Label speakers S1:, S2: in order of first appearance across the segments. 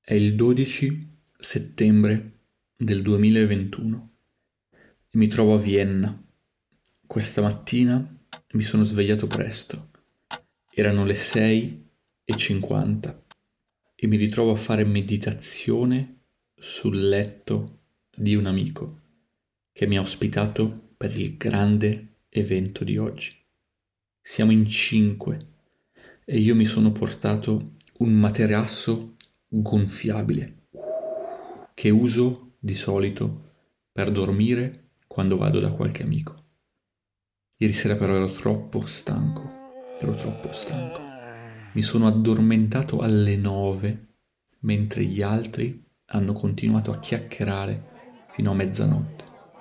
S1: È il 12 settembre del 2021 e mi trovo a Vienna. Questa mattina mi sono svegliato presto. Erano le 6:50 e mi ritrovo a fare meditazione sul letto di un amico che mi ha ospitato per il grande evento di oggi. Siamo in 5 e io mi sono portato un materasso gonfiabile che uso di solito per dormire quando vado da qualche amico. Ieri sera però ero troppo stanco. Mi sono addormentato alle 9 mentre gli altri hanno continuato a chiacchierare fino a mezzanotte.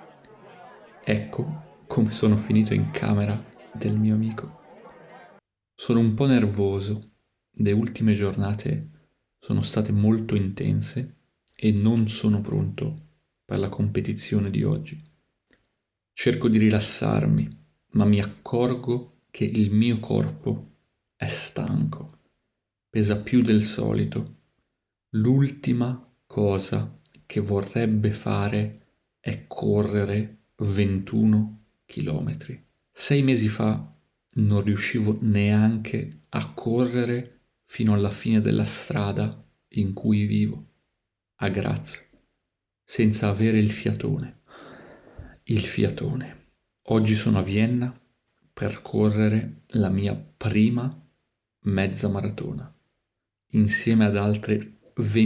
S1: Ecco come sono finito in camera del mio amico. Sono un po' nervoso. Le ultime giornate sono state molto intense e non sono pronto per la competizione di oggi. Cerco di rilassarmi, ma mi accorgo che il mio corpo è stanco, pesa più del solito. L'ultima cosa che vorrebbe fare è correre 21 chilometri. 6 mesi fa non riuscivo neanche a correre fino alla fine della strada in cui vivo, a Graz, senza avere il fiatone. Il fiatone. Oggi sono a Vienna per correre la mia prima mezza maratona, insieme ad altre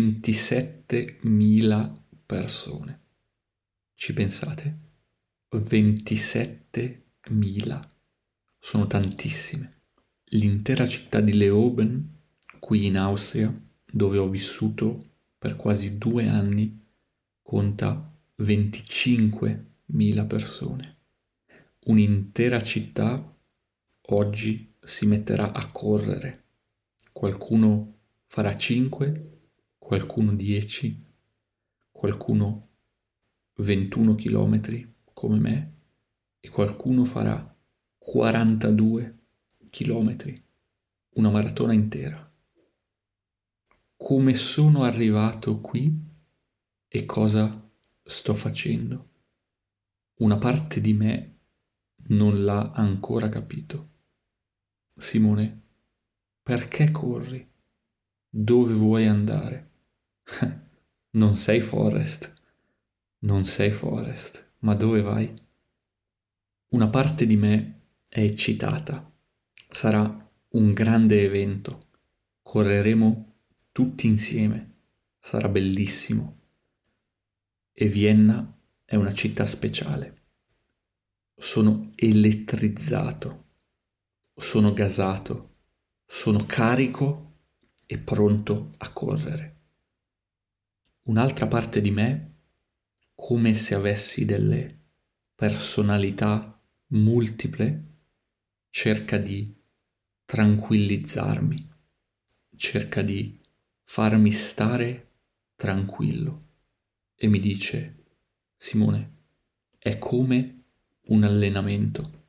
S1: 27.000 persone. Ci pensate? 27.000. Sono tantissime. L'intera città di Leoben, qui in Austria, dove ho vissuto per quasi 2 anni, conta 25.000 persone. Un'intera città oggi si metterà a correre. Qualcuno farà 5, qualcuno 10, qualcuno 21 chilometri come me e qualcuno farà 42 chilometri, una maratona intera. Come sono arrivato qui e cosa sto facendo? Una parte di me non l'ha ancora capito. Simone, perché corri? Dove vuoi andare? Non sei Forrest, non sei Forrest, ma dove vai? Una parte di me è eccitata. Sarà un grande evento. Correremo tutti insieme. Sarà bellissimo. E Vienna è una città speciale. Sono elettrizzato, sono gasato, sono carico e pronto a correre. Un'altra parte di me, come se avessi delle personalità multiple, cerca di tranquillizzarmi, cerca di farmi stare tranquillo e mi dice: Simone, è come un allenamento,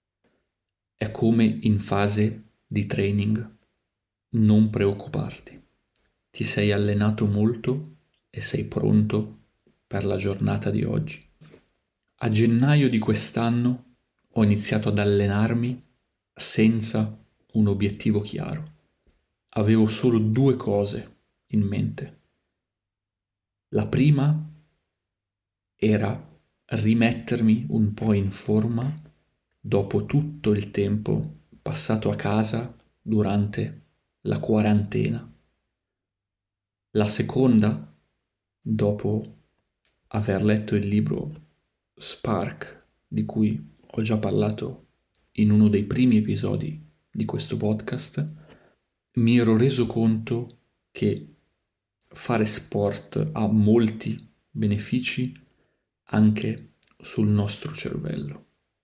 S1: è come in fase di training, non preoccuparti, ti sei allenato molto e sei pronto per la giornata di oggi. A gennaio di quest'anno ho iniziato ad allenarmi senza un obiettivo chiaro. Avevo solo due cose in mente. La prima era rimettermi un po' in forma dopo tutto il tempo passato a casa durante la quarantena. La seconda, dopo aver letto il libro Spark, di cui ho già parlato in uno dei primi episodi di questo podcast, mi ero reso conto che fare sport ha molti benefici anche sul nostro cervello.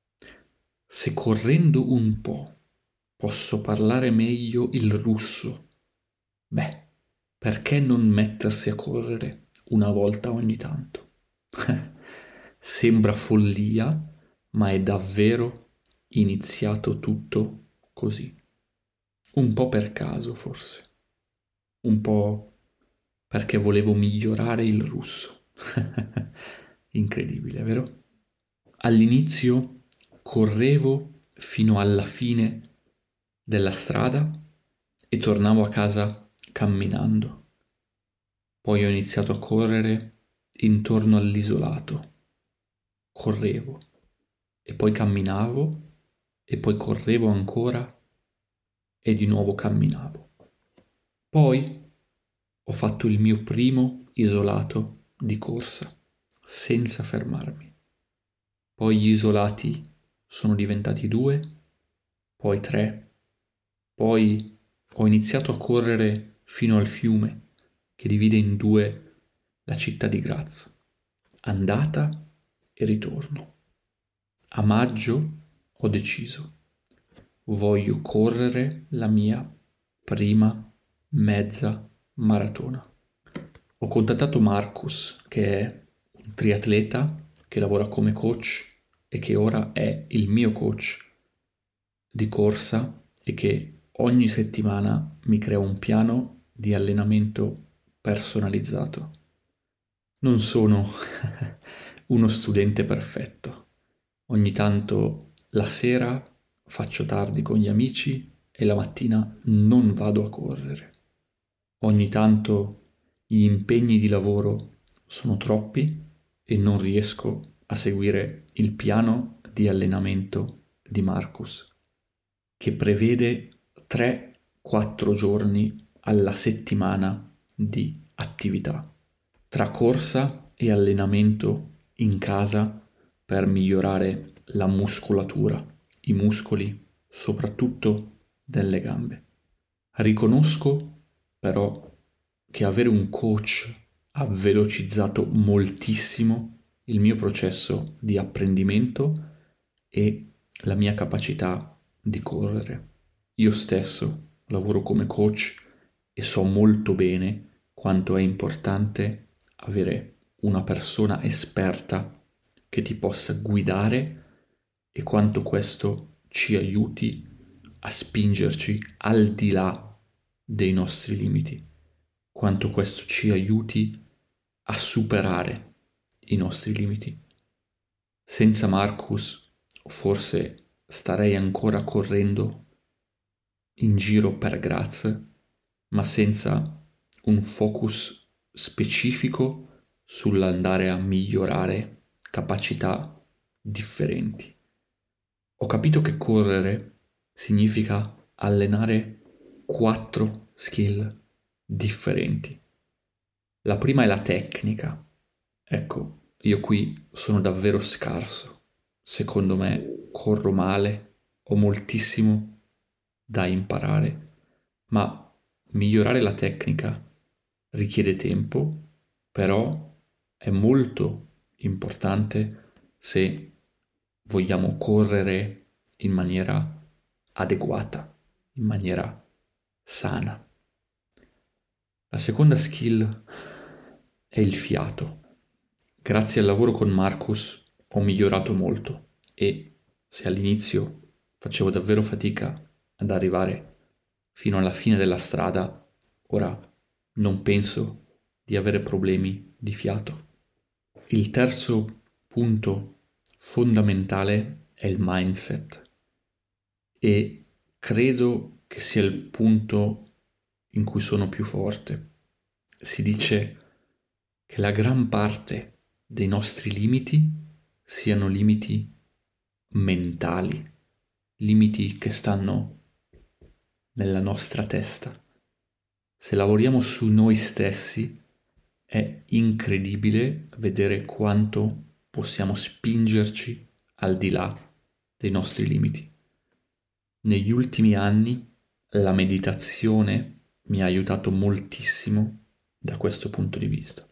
S1: Se correndo un po' posso parlare meglio il russo, beh, perché non mettersi a correre una volta ogni tanto? Sembra follia, ma è davvero iniziato tutto così. Un po' per caso, forse. Un po' perché volevo migliorare il russo. Incredibile, vero? All'inizio correvo fino alla fine della strada e tornavo a casa camminando. Poi ho iniziato a correre intorno all'isolato. Correvo e poi camminavo e poi correvo ancora e di nuovo camminavo. Poi ho fatto il mio primo isolato di corsa, senza fermarmi. Poi gli isolati sono diventati 2, poi 3, poi ho iniziato a correre fino al fiume che divide in due la città di Graz, andata e ritorno. A maggio ho deciso, voglio correre la mia prima mezza maratona. Ho contattato Marcus, che è un triatleta che lavora come coach e che ora è il mio coach di corsa e che ogni settimana mi crea un piano di allenamento personalizzato. Non sono uno studente perfetto. Ogni tanto la sera faccio tardi con gli amici e la mattina non vado a correre. Ogni tanto gli impegni di lavoro sono troppi e non riesco a seguire il piano di allenamento di Marcus, che prevede 3-4 giorni alla settimana di attività, tra corsa e allenamento in casa per migliorare la muscolatura, i muscoli, soprattutto delle gambe. Riconosco però che avere un coach ha velocizzato moltissimo il mio processo di apprendimento e la mia capacità di correre. Io stesso lavoro come coach e so molto bene quanto è importante avere una persona esperta che ti possa guidare e quanto questo ci aiuti a spingerci al di là dei nostri limiti, quanto questo ci aiuti a superare i nostri limiti. Senza Marcus forse starei ancora correndo in giro per Graz, ma senza un focus specifico sull'andare a migliorare capacità differenti. Ho capito che correre significa allenare 4 skill differenti. La prima è la tecnica. Ecco, io qui sono davvero scarso. Secondo me corro male, ho moltissimo da imparare, ma migliorare la tecnica richiede tempo, però è molto importante se vogliamo correre in maniera adeguata, in maniera sana. La seconda skill è il fiato. Grazie al lavoro con Marcus ho migliorato molto e se all'inizio facevo davvero fatica ad arrivare fino alla fine della strada, ora non penso di avere problemi di fiato. Il terzo punto fondamentale è il mindset e credo che sia il punto in cui sono più forte. Si dice che la gran parte dei nostri limiti siano limiti mentali, limiti che stanno nella nostra testa. Se lavoriamo su noi stessi è incredibile vedere quanto possiamo spingerci al di là dei nostri limiti. Negli ultimi anni la meditazione mi ha aiutato moltissimo da questo punto di vista.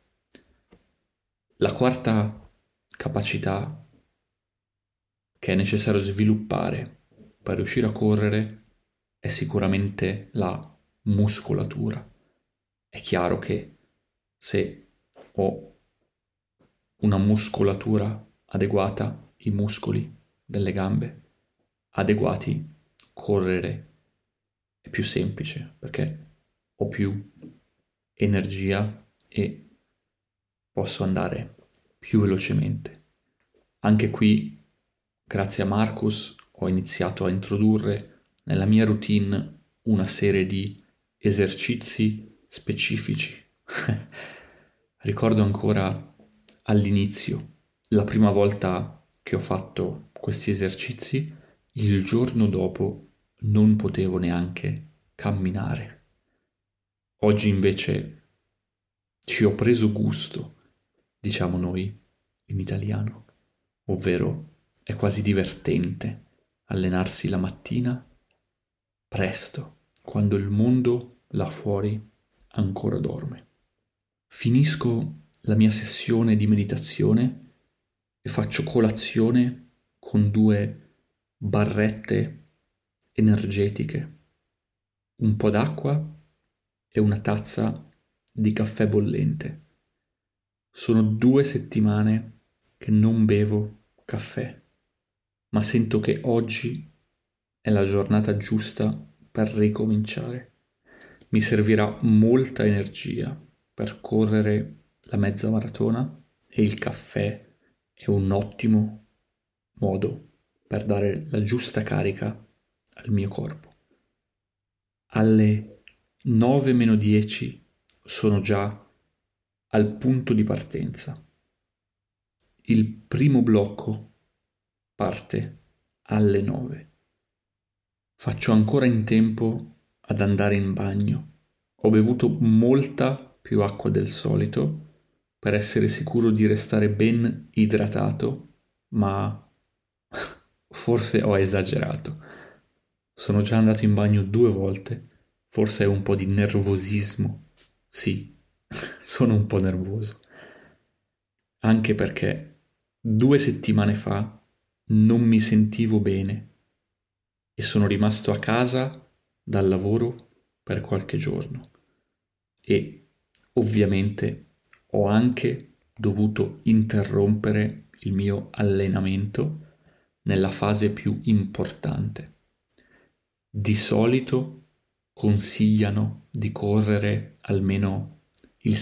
S1: La quarta capacità che è necessario sviluppare per riuscire a correre è sicuramente la muscolatura. È chiaro che se ho una muscolatura adeguata, i muscoli delle gambe adeguati, correre è più semplice perché ho più energia e posso andare più velocemente. Anche qui, grazie a Marcus, ho iniziato a introdurre nella mia routine una serie di esercizi specifici. Ricordo ancora all'inizio, la prima volta che ho fatto questi esercizi, il giorno dopo non potevo neanche camminare. Oggi invece ci ho preso gusto, diciamo noi in italiano, ovvero è quasi divertente allenarsi la mattina presto, quando il mondo là fuori ancora dorme. Finisco la mia sessione di meditazione e faccio colazione con 2 barrette energetiche, un po' d'acqua e una tazza di caffè bollente. Sono 2 settimane che non bevo caffè, ma sento che oggi è la giornata giusta per ricominciare. Mi servirà molta energia per correre la mezza maratona e il caffè è un ottimo modo per dare la giusta carica al mio corpo. Alle 9:10 sono già al punto di partenza. Il primo blocco parte alle 9. Faccio ancora in tempo ad andare in bagno. Ho bevuto molta più acqua del solito per essere sicuro di restare ben idratato, ma forse ho esagerato. Sono già andato in bagno 2 volte, forse è un po' di nervosismo. Sì, sono un po' nervoso. Anche perché 2 settimane fa non mi sentivo bene e sono rimasto a casa dal lavoro per qualche giorno. E ovviamente ho anche dovuto interrompere il mio allenamento nella fase più importante. Di solito consigliano di correre almeno il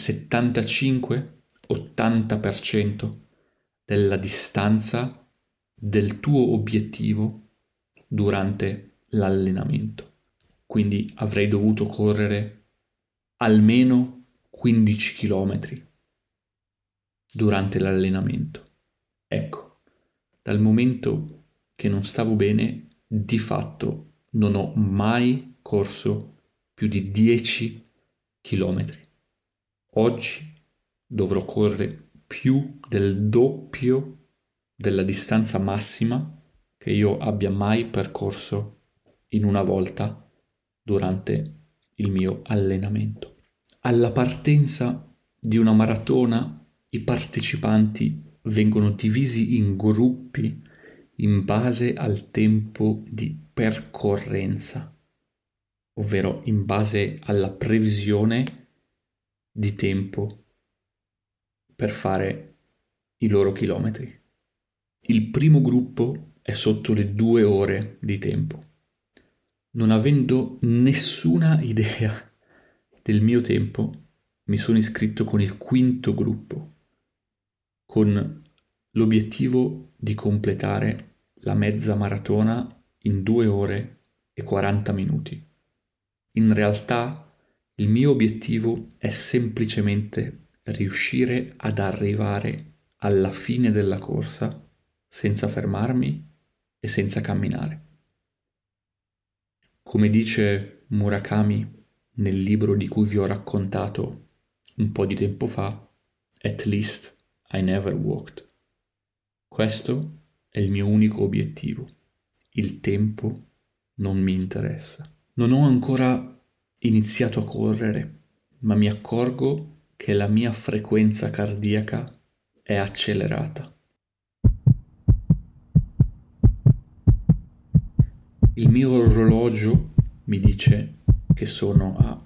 S1: 75-80% della distanza del tuo obiettivo durante l'allenamento. Quindi avrei dovuto correre almeno 15 km durante l'allenamento. Ecco, dal momento che non stavo bene, di fatto non ho mai corso più di 10 km. Oggi dovrò correre più del doppio della distanza massima che io abbia mai percorso in una volta durante il mio allenamento. Alla partenza di una maratona i partecipanti vengono divisi in gruppi in base al tempo di percorrenza, ovvero in base alla previsione di tempo per fare i loro chilometri. Il primo gruppo è sotto le 2 ore di tempo. Non avendo nessuna idea del mio tempo, mi sono iscritto con il quinto gruppo, con l'obiettivo di completare la mezza maratona in 2 ore e 40 minuti. In realtà il mio obiettivo è semplicemente riuscire ad arrivare alla fine della corsa senza fermarmi e senza camminare. Come dice Murakami nel libro di cui vi ho raccontato un po' di tempo fa, At least I never walked. Questo è il mio unico obiettivo. Il tempo non mi interessa. Non ho ancora iniziato a correre, ma mi accorgo che la mia frequenza cardiaca è accelerata. Il mio orologio mi dice che sono a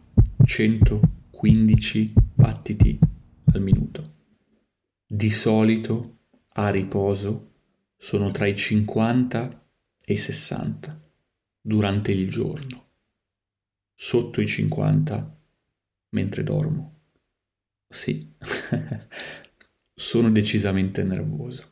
S1: 115 battiti al minuto. Di solito, a riposo, sono tra i 50 e i 60 durante il giorno. Sotto i 50 mentre dormo. Sì, sono decisamente nervoso.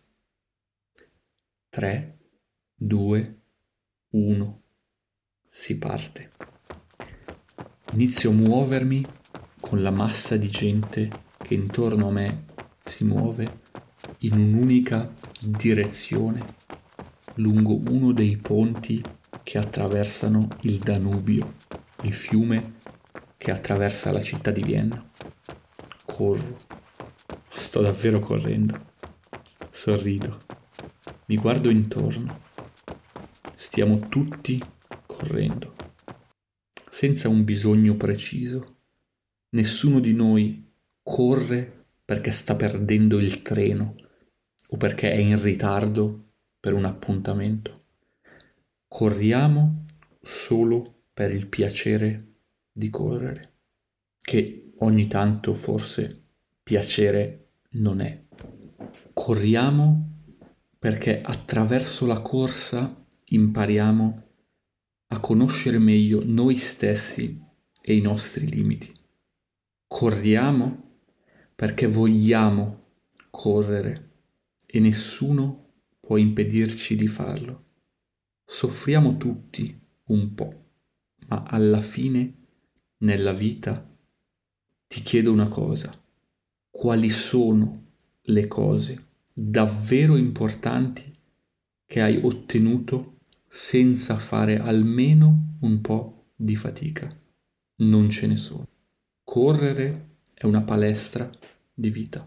S1: 3, 2, 1, si parte. Inizio a muovermi con la massa di gente che intorno a me si muove in un'unica direzione lungo uno dei ponti che attraversano il Danubio, il fiume che attraversa la città di Vienna. Corro, sto davvero correndo, sorrido, mi guardo intorno, stiamo tutti correndo, senza un bisogno preciso. Nessuno di noi corre perché sta perdendo il treno o perché è in ritardo per un appuntamento. Corriamo solo per il piacere di correre, che ogni tanto forse piacere non è. Corriamo perché attraverso la corsa impariamo a conoscere meglio noi stessi e i nostri limiti. Corriamo perché vogliamo correre e nessuno può impedirci di farlo. Soffriamo tutti un po', ma alla fine, nella vita, ti chiedo una cosa: quali sono le cose davvero importanti che hai ottenuto senza fare almeno un po' di fatica? Non ce ne sono. Correre è una palestra di vita.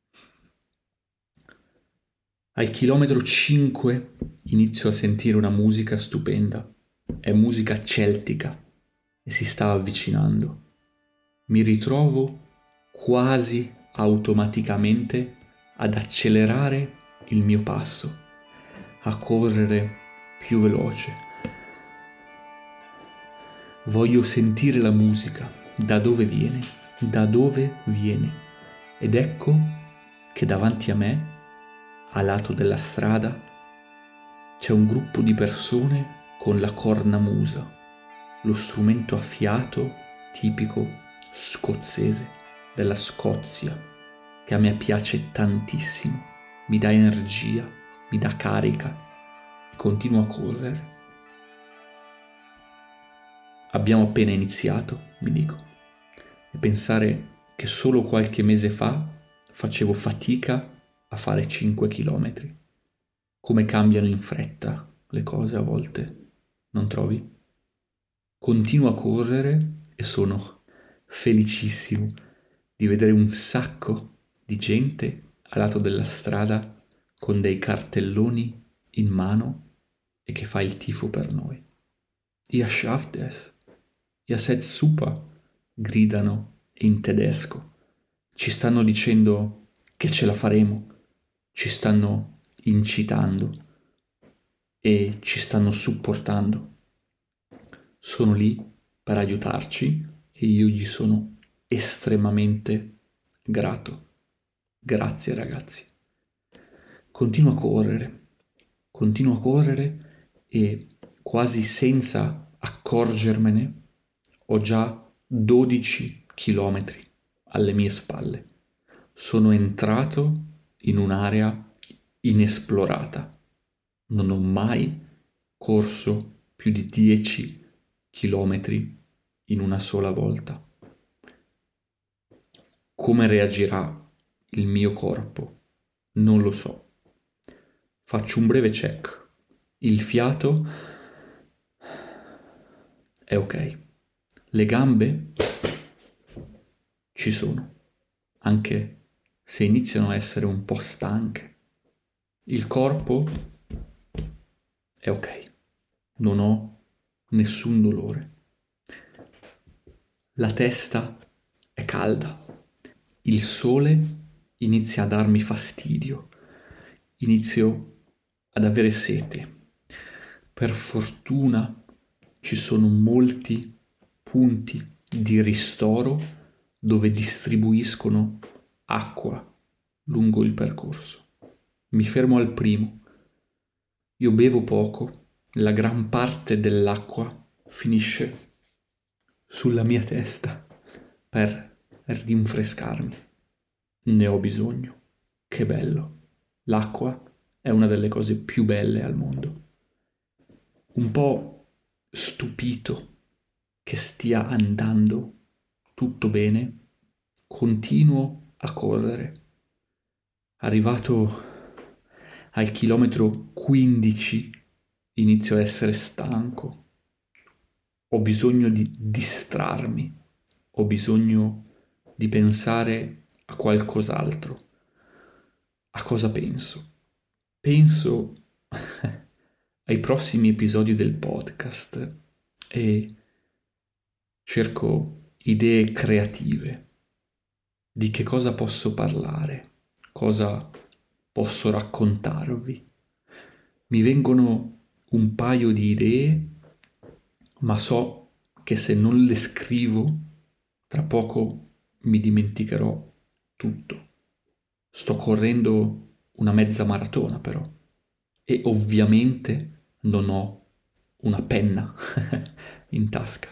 S1: Al chilometro 5 inizio a sentire una musica stupenda. È musica celtica e si sta avvicinando. Mi ritrovo quasi automaticamente ad accelerare il mio passo, a correre più veloce. Voglio sentire la musica, da dove viene. Ed ecco che davanti a me, a lato della strada, c'è un gruppo di persone con la cornamusa, lo strumento a fiato tipico scozzese della Scozia, che a me piace tantissimo, mi dà energia, mi dà carica e continuo a correre. Abbiamo appena iniziato, mi dico, e pensare che solo qualche mese fa facevo fatica a fare 5 chilometri. Come cambiano in fretta le cose a volte, non trovi? Continuo a correre e sono felicissimo di vedere un sacco di gente a lato della strada con dei cartelloni in mano e che fa il tifo per noi. Ihr schafft es. Ihr seid super, gridano in tedesco. Ci stanno dicendo che ce la faremo, ci stanno incitando e ci stanno supportando. Sono lì per aiutarci e io gli sono estremamente grato. Grazie ragazzi. Continuo a correre e quasi senza accorgermene ho già 12 chilometri alle mie spalle. Sono entrato in un'area inesplorata. Non ho mai corso più di 10 chilometri in una sola volta. Come reagirà il mio corpo? Non lo so. Faccio un breve check. Il fiato è ok. Le gambe ci sono, anche se iniziano a essere un po' stanche. Il corpo è ok. Non ho nessun dolore. La testa è calda. Il sole inizia a darmi fastidio. Inizio ad avere sete. Per fortuna ci sono molti punti di ristoro dove distribuiscono acqua lungo il percorso. Mi fermo al primo. Io bevo poco, la gran parte dell'acqua finisce sulla mia testa per rinfrescarmi. ne ho bisogno. Che bello. L'acqua è una delle cose più belle al mondo. Un po' stupito che stia andando tutto bene, continuo a correre. Arrivato al chilometro 15 inizio a essere stanco. Ho bisogno di distrarmi, ho bisogno di pensare a qualcos'altro. A cosa penso? Penso ai prossimi episodi del podcast e cerco idee creative di che cosa posso parlare, cosa posso raccontarvi. Mi vengono un paio di idee, ma so che se non le scrivo, tra poco mi dimenticherò tutto. Sto correndo una mezza maratona però e ovviamente non ho una penna in tasca,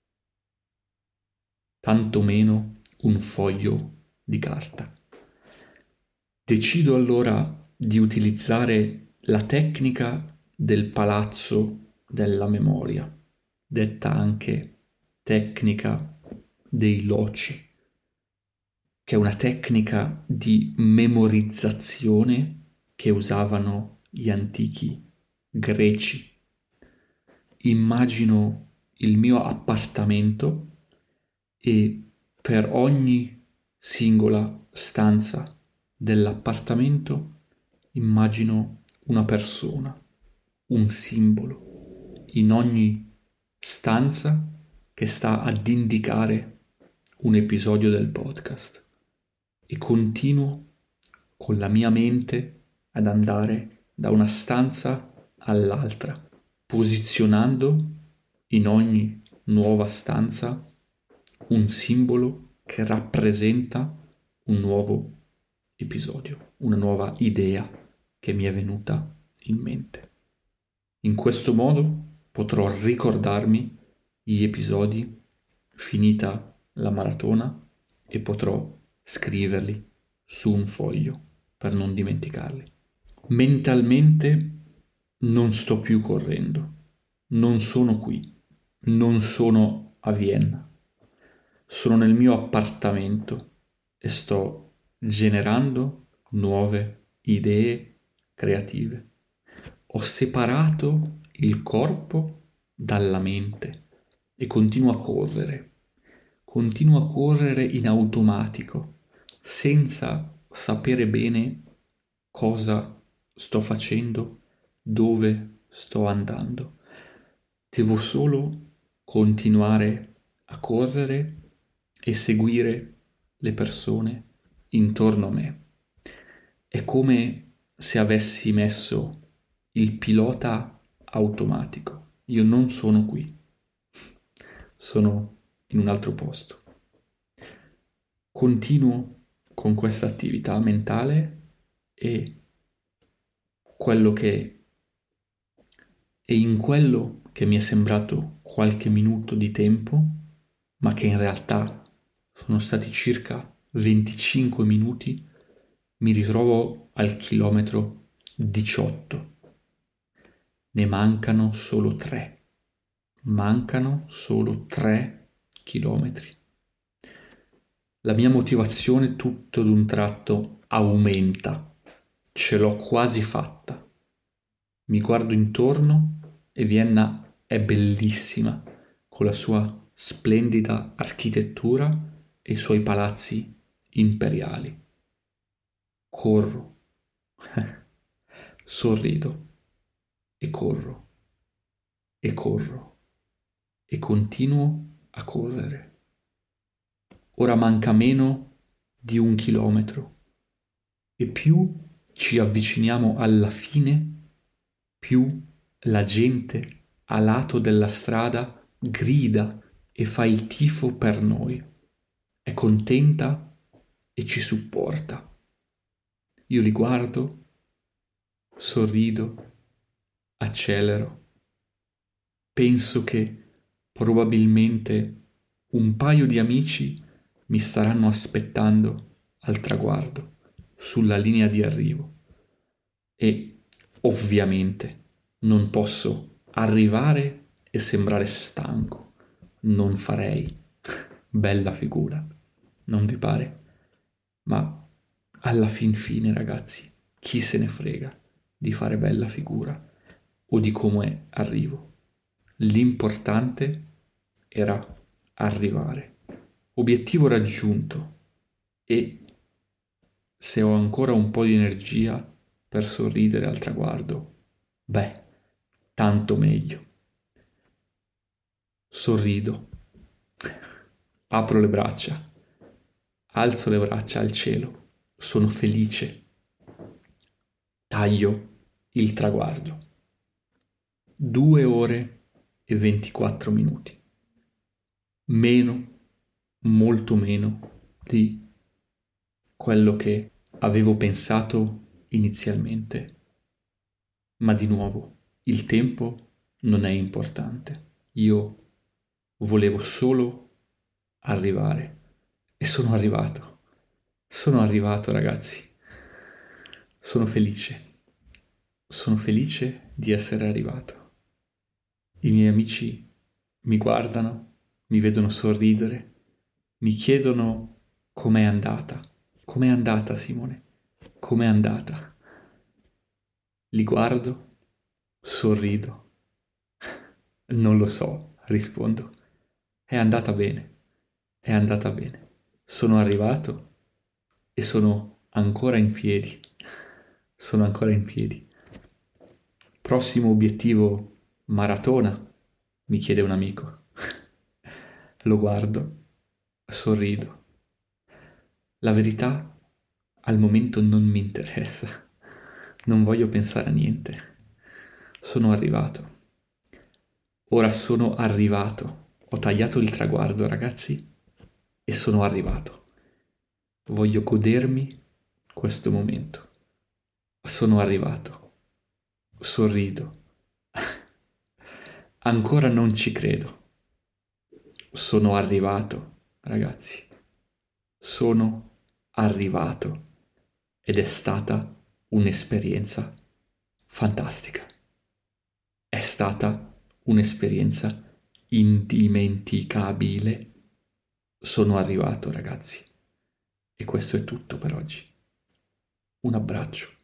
S1: tantomeno un foglio di carta. Decido allora di utilizzare la tecnica del palazzo della memoria, detta anche tecnica dei loci, che è una tecnica di memorizzazione che usavano gli antichi greci. Immagino il mio appartamento e per ogni singola stanza dell'appartamento immagino una persona, un simbolo in ogni stanza che sta ad indicare un episodio del podcast e continuo con la mia mente ad andare da una stanza all'altra, posizionando in ogni nuova stanza un simbolo che rappresenta un nuovo episodio, una nuova idea che mi è venuta in mente. In questo modo potrò ricordarmi gli episodi finita la maratona e potrò scriverli su un foglio per non dimenticarli. Mentalmente non sto più correndo, non sono qui, non sono a Vienna, sono nel mio appartamento e sto generando nuove idee creative. Ho separato il corpo dalla mente e continuo a correre in automatico, senza sapere bene cosa sto facendo, dove sto andando. Devo solo continuare a correre e seguire le persone intorno a me. È come se avessi messo il pilota automatico. Io non sono qui, sono in un altro posto. Continuo con questa attività mentale e quello che e in quello che mi è sembrato qualche minuto di tempo, ma che in realtà sono stati circa 25 minuti, mi ritrovo al chilometro 18. Ne mancano solo 3. Mancano solo 3 chilometri. La mia motivazione tutto d'un tratto aumenta. Ce l'ho quasi fatta. Mi guardo intorno e Vienna è bellissima, con la sua splendida architettura e i suoi palazzi imperiali. Corro, sorrido e corro e corro e continuo a correre. Ora manca meno di 1 chilometro e più ci avviciniamo alla fine, più la gente a lato della strada grida e fa il tifo per noi. È contenta e ci supporta. Io li guardo, sorrido, accelero. Penso che probabilmente un paio di amici mi staranno aspettando al traguardo, sulla linea di arrivo. E ovviamente non posso arrivare e sembrare stanco. Non farei bella figura, non vi pare? Ma alla fin fine, ragazzi, chi se ne frega di fare bella figura o di come arrivo? L'importante era arrivare. Obiettivo raggiunto. E se ho ancora un po' di energia per sorridere al traguardo, beh, tanto meglio. Sorrido, apro le braccia, alzo le braccia al cielo, sono felice, taglio il traguardo. 2 ore e 24 minuti. Meno, molto meno di quello che avevo pensato inizialmente. Ma di nuovo, il tempo non è importante. Io volevo solo arrivare e sono arrivato. Sono arrivato, ragazzi. Sono felice. Sono felice di essere arrivato. I miei amici mi guardano, mi vedono sorridere, mi chiedono com'è andata. Com'è andata, Simone? Com'è andata? Li guardo, sorrido. Non lo so, rispondo. È andata bene, è andata bene. Sono arrivato e sono ancora in piedi. Sono ancora in piedi. Prossimo obiettivo, maratona, mi chiede un amico. Lo guardo, sorrido. La verità, al momento non mi interessa. Non voglio pensare a niente. Sono arrivato. Ora sono arrivato. Ho tagliato il traguardo, ragazzi, e sono arrivato. Voglio godermi questo momento. Sono arrivato. Sorrido. Ancora non ci credo. Sono arrivato, ragazzi. Sono arrivato. Ed è stata un'esperienza fantastica. È stata un'esperienza indimenticabile. Sono arrivato, ragazzi. E questo è tutto per oggi. Un abbraccio.